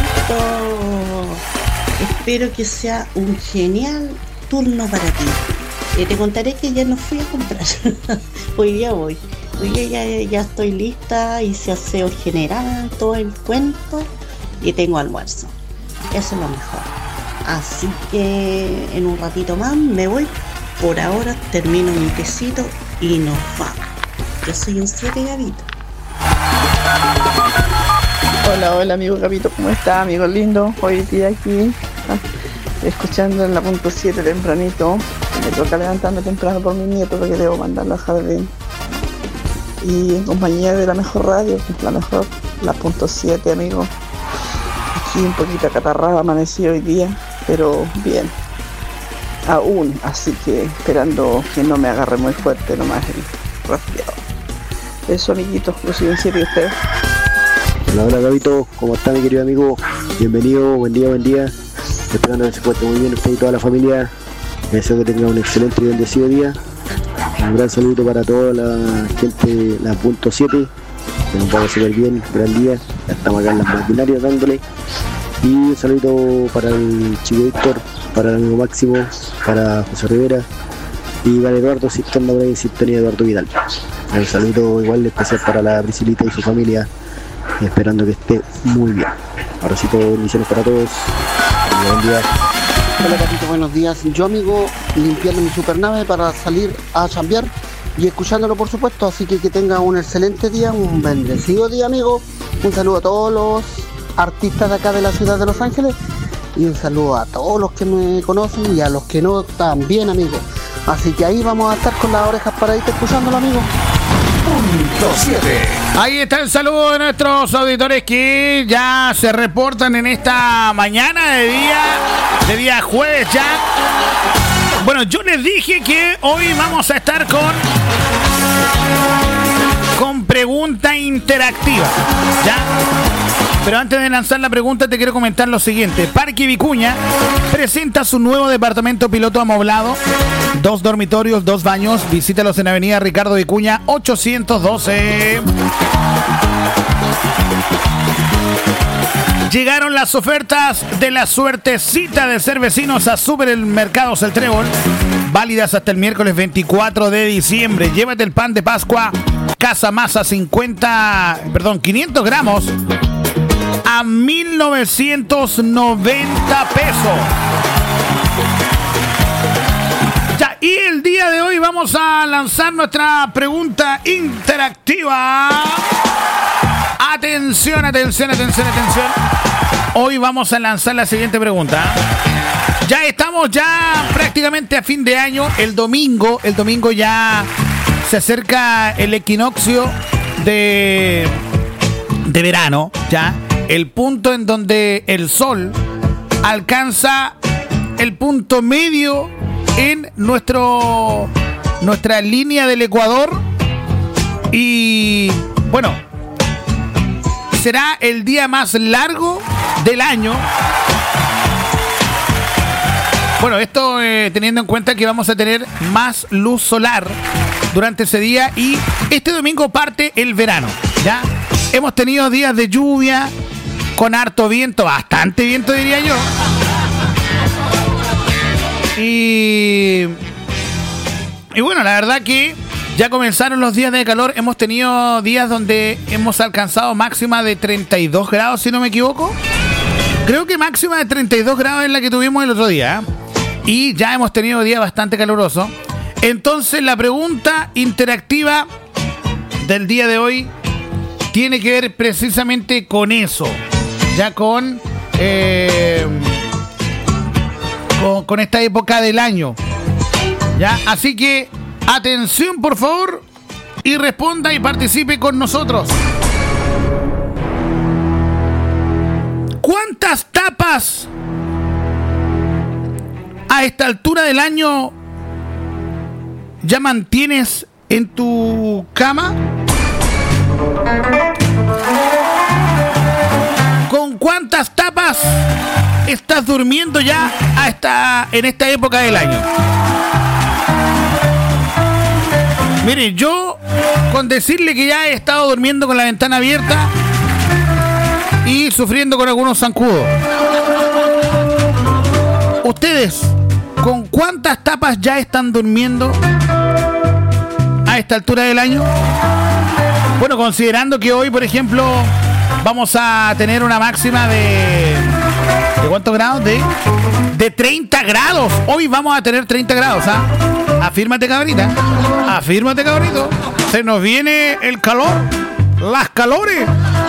Espero que sea un genial turno para ti. Eh, te contaré que ya no fui a comprar. Hoy día voy. Hoy día ya, ya estoy lista, hice aseo general, todo el cuento y tengo almuerzo. Eso es lo mejor. Así que en un ratito más me voy. Por ahora termino mi tecito y nos vamos. Yo soy un siete Gabito. Hola, hola amigo Gabito, ¿cómo está, amigo lindo? Hoy día aquí, ah, escuchando en la punto siete tempranito. Me toca levantarme temprano por mi nieto porque debo mandarlo al jardín. Y en compañía de la mejor radio, la mejor, la punto siete, amigo. Aquí un poquito acatarrado amanecí hoy día, pero bien. Aún, así que esperando que no me agarre muy fuerte nomás el resfriado. Eso, amiguitos, yo soy un siete y ustedes. Hola, hola Gabito, ¿cómo está mi querido amigo? Bienvenido, buen día, buen día. Esperando que se encuentre muy bien usted y toda la familia. Deseo que tenga un excelente y bendecido día. Un gran saludo para toda la gente de la punto siete, que nos vaya súper bien, gran día. Ya estamos acá en las maquinarias dándole. Y un saludo para el chico Víctor, para el amigo Máximo, para José Rivera y para Eduardo, si están ahora en sintonía, Eduardo Vidal. Un saludo igual especial para la Priscilita y su familia, esperando que esté muy bien. Ahora sí, todo bendiciones para todos. Buen día. Hola Capito, buenos días. Yo, amigo, limpiando mi supernave para salir a chambear y escuchándolo, por supuesto. Así que que tenga un excelente día, un bendecido día, amigo. Un saludo a todos los artistas de acá de la ciudad de Los Ángeles y un saludo a todos los que me conocen y a los que no también, amigo. Así que ahí vamos a estar con las orejas paraditas escuchándolo, amigo. Punto siete. Ahí está el saludo de nuestros auditores que ya se reportan en esta mañana de día, de día jueves ya. Bueno, yo les dije que hoy vamos a estar con con pregunta interactiva, ¿ya? Pero antes de lanzar la pregunta te quiero comentar lo siguiente. Parque Vicuña presenta su nuevo departamento piloto amoblado. Dos dormitorios, dos baños. Visítalos en Avenida Ricardo Vicuña ochocientos doce. Llegaron las ofertas de la suertecita de ser vecinos a Supermercados El Trébol, válidas hasta el miércoles veinticuatro de diciembre. Llévate el pan de Pascua Casa Masa cincuenta, perdón, quinientos gramos a mil novecientos noventa pesos. Ya, y el día de hoy vamos a lanzar nuestra pregunta interactiva. Atención, atención, atención, atención. Hoy vamos a lanzar la siguiente pregunta. Ya estamos ya prácticamente a fin de año. El domingo, el domingo ya se acerca el equinoccio de, de verano, ya. El punto en donde el sol alcanza el punto medio en nuestro nuestra línea del Ecuador. Y bueno, será el día más largo del año. Bueno, esto eh, teniendo en cuenta que vamos a tener más luz solar durante ese día. Y este domingo parte el verano, ¿ya? Hemos tenido días de lluvia con harto viento, bastante viento diría yo. Y, y bueno, la verdad que ya comenzaron los días de calor. Hemos tenido días donde hemos alcanzado máxima de treinta y dos grados, si no me equivoco. Creo que máxima de treinta y dos grados es la que tuvimos el otro día, ¿eh? Y ya hemos tenido días bastante calurosos. Entonces la pregunta interactiva del día de hoy tiene que ver precisamente con eso. Ya con, eh, con con esta época del año. Ya, así que atención, por favor, y responda y participe con nosotros. ¿Cuántas tapas a esta altura del año ya mantienes en tu cama? ¿Con cuántas tapas estás durmiendo ya a esta, en esta época del año? Mire, yo con decirle que ya he estado durmiendo con la ventana abierta y sufriendo con algunos zancudos. Ustedes, ¿con cuántas tapas ya están durmiendo a esta altura del año? Bueno, considerando que hoy, por ejemplo, vamos a tener una máxima de... ¿De cuántos grados? De, de treinta grados. Hoy vamos a tener treinta grados, ¿ah? Afírmate, cabrita. Afírmate, cabrito. Se nos viene el calor. Las calores.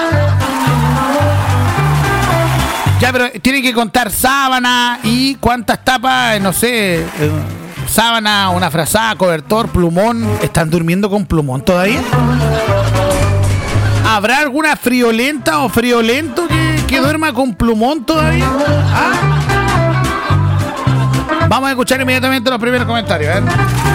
Ya, pero tienen que contar sábana y cuántas tapas, no sé, eh, sábana, una frazada, cobertor, plumón. ¿Están durmiendo con plumón todavía? ¿Habrá alguna friolenta o friolento que, que duerma con plumón todavía? ¿Ah? Vamos a escuchar inmediatamente los primeros comentarios. ¿eh?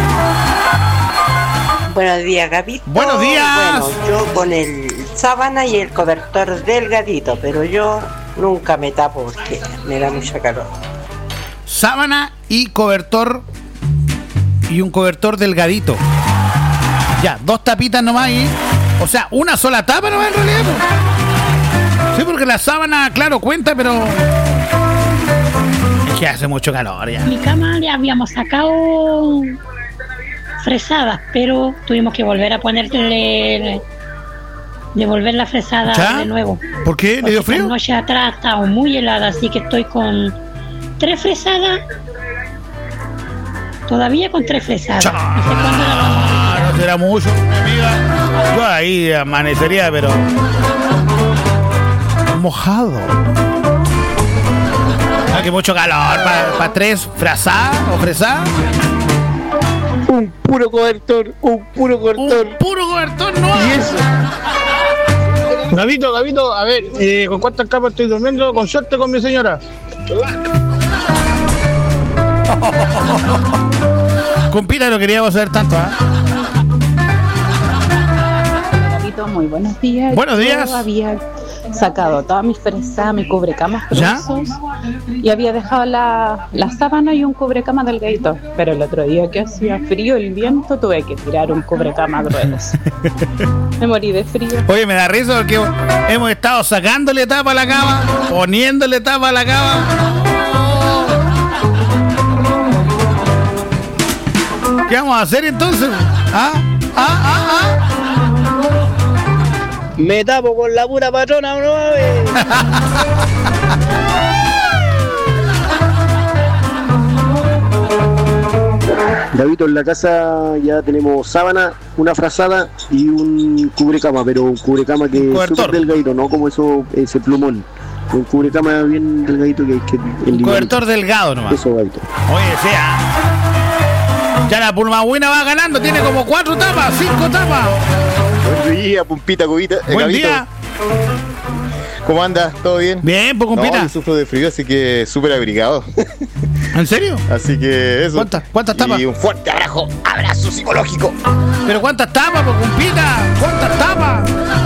Buenos días, Gabito. Buenos días. Bueno, yo con el sábana y el cobertor delgadito, pero yo nunca me tapo porque me da mucha calor. Sábana y cobertor y un cobertor delgadito. Ya, dos tapitas nomás y... O sea, una sola tapa nomás en realidad. Sí, porque la sábana, claro, cuenta, pero... Es que hace mucho calor ya. Mi cama le habíamos sacado fresadas, pero tuvimos que volver a ponerle... Devolver la fresada ¿Ya? de nuevo. ¿Por qué? ¿Le dio frío? La noche atrás estaba muy helada, así que estoy con tres fresadas. Todavía con tres fresadas. No sé cuándo la vamos a... No será mucho, mi amiga. Yo ahí amanecería, pero... mojado. Ah, que mucho calor. ¿Para pa tres frazadas o fresadas? Un puro cobertor, un puro cobertor. Un puro cobertor, no. ¿Y eso? Gabito, Gabito, a ver, eh, ¿con cuántas capas estoy durmiendo? Con suerte con mi señora. Compita, no queríamos saber tanto, ¿ah? Gabito, muy buenos días. Buenos días. Yo había sacado todas mis fresas, mi cubrecamas gruesos y había dejado la, la sábana y un cubrecama delgadito. Pero el otro día que hacía frío, el viento, tuve que tirar un cubrecama grueso. Me morí de frío. Oye, me da risa porque hemos estado sacándole tapa a la cama, poniéndole tapa a la cama. ¿Qué vamos a hacer entonces? ¿Ah? ¿Ah? ¿Ah? ¿Ah? Me tapo con la pura patrona, ¿no? Gabito, en la casa ya tenemos sábana, una frazada y un cubrecama, pero un cubrecama que es súper delgadito, no como eso, ese plumón. Un cubrecama bien delgadito que hay que... Un cobertor delgado nomás. Eso, Gabito. Oye, sea. Ya la Pulmagüina va ganando, tiene como cuatro tapas, cinco tapas. Buen día, Pumpita, Cubita. Eh, Buen Gabito. día. ¿Cómo andas? ¿Todo bien? Bien, pues, Pumpita. No, yo sufro de frío, así que súper abrigado. ¿En serio? Así que eso. ¿Cuántas, cuántas tapas? Y un fuerte abrazo, abrazo psicológico. ¿Pero cuántas tapas, pues, Pumpita? ¿Cuántas tapas?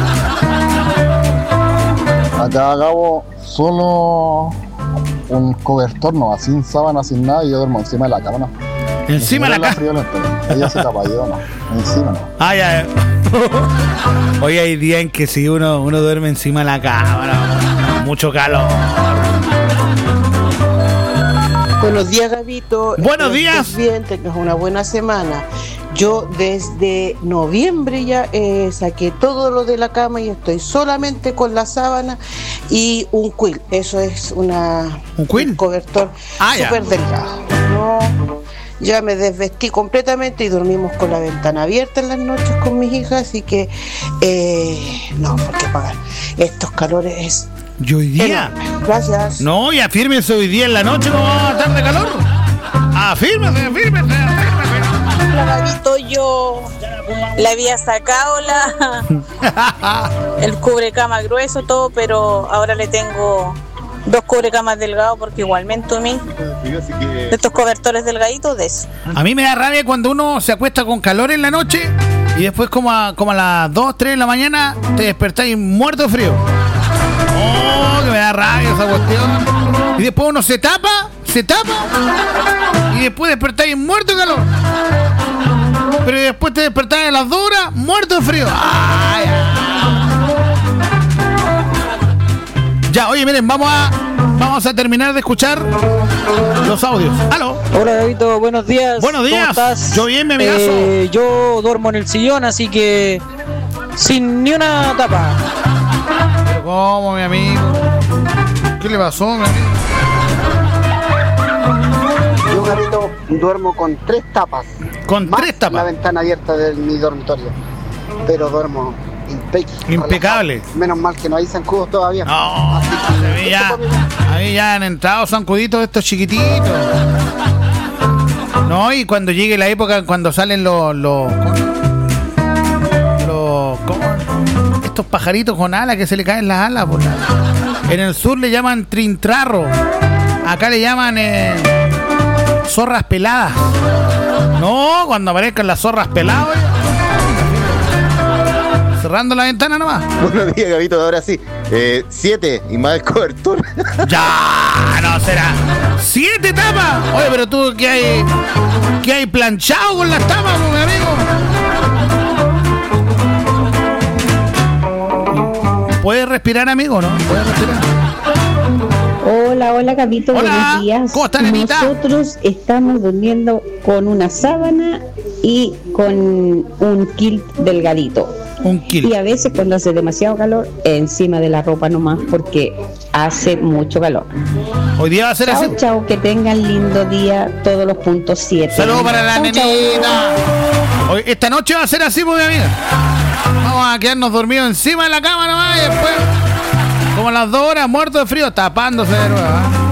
Acá Gabo, solo un cobertor, no, sin sábana, sin nada, y yo duermo encima de la cama, ¿no? Encima de la cama. Ella se tapa, yo no, encima no. Ah, ya. Hoy hay días en que si uno, uno duerme encima de la cama, ¿no? Mucho calor. Buenos días, Gabito. Buenos días. Estés bien, tengas una buena semana. Yo desde noviembre ya eh, saqué todo lo de la cama y estoy solamente con la sábana y un quill. Eso es una ¿Un quill? un cobertor ah, súper delgado. No, ya me desvestí completamente y dormimos con la ventana abierta en las noches con mis hijas, así que eh, no, porque pagar estos calores es... ¿Y hoy día? Enorme. Gracias. No, y afírmese hoy día en la noche, ¿cómo vamos a estar de calor? Afírmese, afírmese, afírmese. Gabito, yo le había sacado la el cubrecama grueso, todo, pero ahora le tengo dos cubrecamas delgados porque igualmente a mí de estos cobertores delgaditos de eso. A mí me da rabia cuando uno se acuesta con calor en la noche y después como a, como a las dos, tres de la mañana te despertáis muerto de frío. Oh, que me da rabia esa cuestión. Y después uno se tapa, se tapa y después despertáis muerto de calor. Pero después te despertáis a las dos horas muerto de frío. Ay, ay. Ya, oye, miren, vamos a Vamos a terminar de escuchar los audios. ¡Aló! Hola, Gabito, buenos días. Buenos días. ¿Cómo estás? Yo bien, mi amigazo. Eh, yo duermo en el sillón, así que sin ni una tapa. ¿Pero cómo, mi amigo? ¿Qué le pasó, mi amigo? Yo, Gabito, duermo con tres tapas. ¿Con más tres tapas? La ventana abierta de mi dormitorio. Pero duermo impe- Impecable. relajado. Menos mal que no hay zancudos todavía. No, Así que- a mí ya, a mí ya han entrado zancuditos estos chiquititos. No, y cuando llegue la época, cuando salen los... los, los ¿cómo? Estos pajaritos con alas que se le caen las alas. Por la, en el sur le llaman trintrarro. Acá le llaman eh, zorras peladas. No, cuando aparezcan las zorras peladas. Cerrando la ventana nomás. Buenos días, Gabito, ahora sí. Eh, siete y más el cobertor. Ya, no será. ¡Siete tapas! Oye, pero tú, ¿qué hay? ¿Qué hay planchado con las tapas, mi amigo? ¿Puedes respirar, amigo, no? ¿Puedes respirar? Hola, hola, Capito, Hola. buenos días. ¿Cómo está, nenita? Nosotros estamos durmiendo con una sábana y con un kilt delgadito. Un kilt. Y a veces cuando hace demasiado calor, encima de la ropa nomás, porque hace mucho calor. Hoy día va a ser chao, así. Chao, que tengan lindo día todos los puntos siete. Saludos para la Chao, nenita. Hoy, esta noche va a ser así, pues, mi amiga. Vamos a quedarnos dormidos encima de la cama nomás y después, como a las dos horas, muerto de frío, tapándose de nuevo.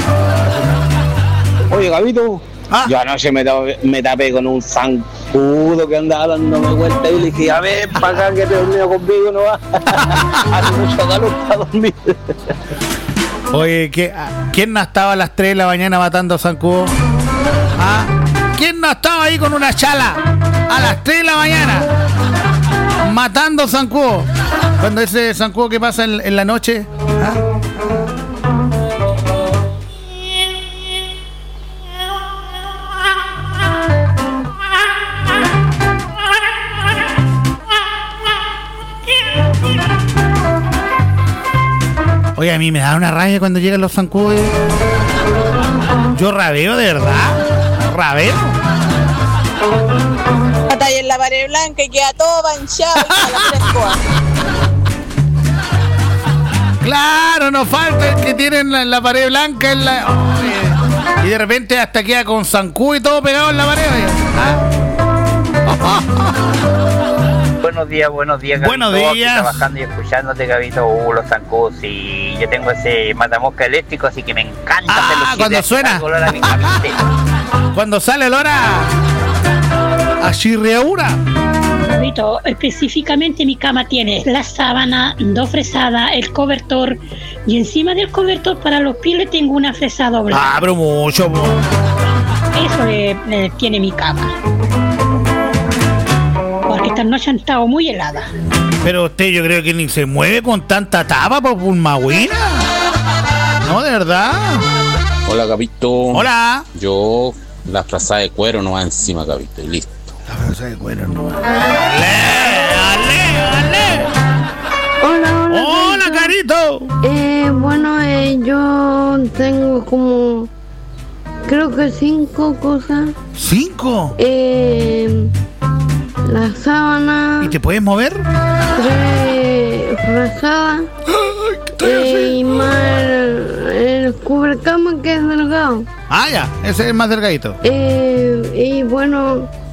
¿eh? Oye, Gabito, ¿Ah? yo anoche me tapé, me tapé con un zancudo que andaba dándome vuelta y le dije, a ver, para acá que te dormido conmigo, no va. Hace mucho calor para dormir. Oye, ¿qué, ¿quién no estaba a las tres de la mañana matando zancudo? ¿Ah? ¿Quién no estaba ahí con una chala a las tres de la mañana matando zancudo? Cuando ese zancudo que pasa en, en la noche. ¿Ah? Oye, a mí me da una rabia cuando llegan los zancudos. Yo rabeo, de verdad. Rabeo. Batalla en la pared blanca y queda todo manchado y a la frescua. Claro, nos falta el que tienen la, la pared blanca en la. Oye, y de repente hasta queda con zancudo y todo pegado en la pared. ¿Ah? Buenos días, buenos días, Gabito. Buenos días. Aquí trabajando y escuchándote, Gabito. Uh, los zancudos. Y yo tengo ese matamosca eléctrico, así que me encanta Ah, hacer los cuando chistes, suena. hacer olor a mi camite. Cuando sale el hora a chirriaura. Gabito, específicamente mi cama tiene la sábana, dos fresadas, el cobertor y encima del cobertor para los pies le tengo una fresada doble. Ah, pero mucho, po. Eso le, le tiene mi cama. Porque esta noche han estado muy heladas. Pero usted yo creo que ni se mueve con tanta tapa por Pulmagüina. No, de verdad. Hola, Gabito. Hola. Yo, la frazada de cuero no va encima, Gabito, y listo. La frazada de cuero no va. Hola, hola. Hola, Carito. Eh, bueno, eh, yo tengo como, creo que cinco cosas. ¿Cinco? Eh, la sábana. ¿Y te puedes mover? Tres frazadas. Eh, y más el, el cubrecama que es delgado. Ah, ya, ese es el más delgadito. Eh, y bueno,